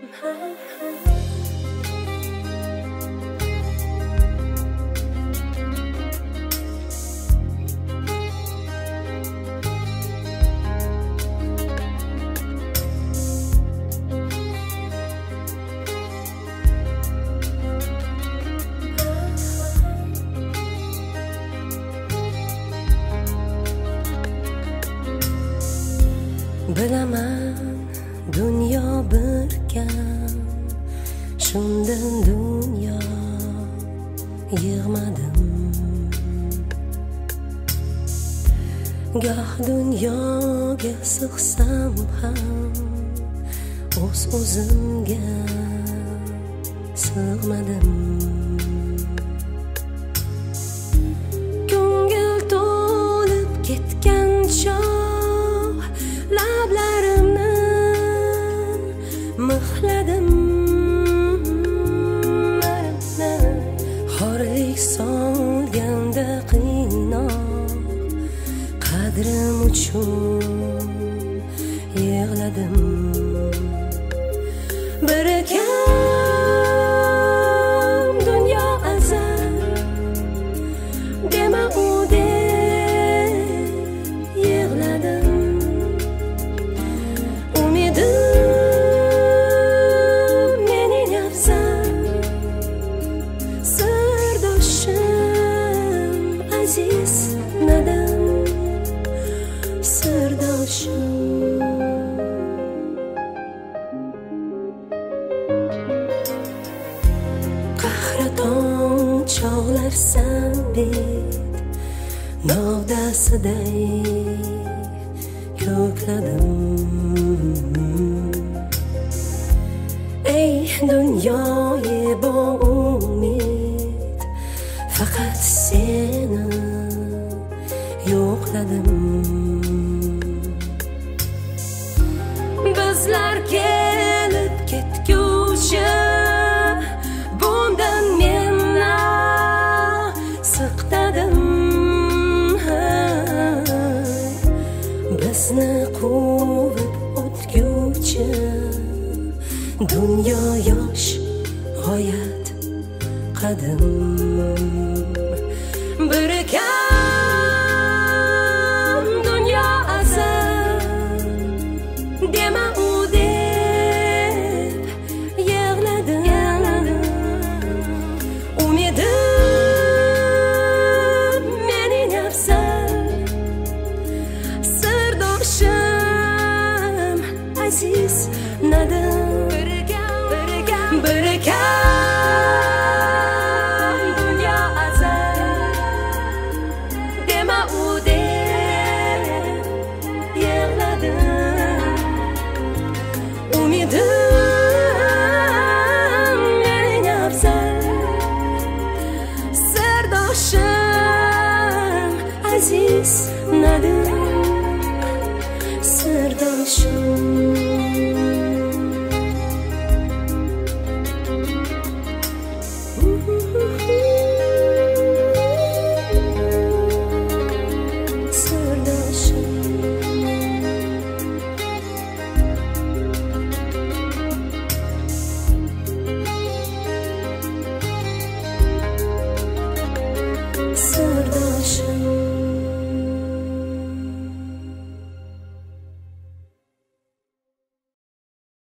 Bilaman dunyo bir kam, shundan dunyo yig'madim. Goh dunyoga sig'sam ham o'zimga sig'madim. Ko'ngil to'lib ketgan chog' lablarimni mixladim. Xorlik solganda qiynoq, qadrim uchun yig'ladim. Bir kam dunyo azal, dema u deb yig'ladim. Umidim mening afzal, sirdoshim aziz nadim, sirdoshim. Qahraton chog'lar sabit novdasiday ko'kladim. Ey dunyoyi bo umid, faqat seni yo'qladim. Bizlar kelib ketguvchi, bundan meni siqtadim. Bizni quvib o'tguvchi dunyo yosh g'oyat qadim. Bir kam dunyo azal, dema u deb yig'ladim. Umidim mening afzal, sirdoshim aziz nadim. Bir kam dunyo azal, dema u deb yig'ladim. Umidim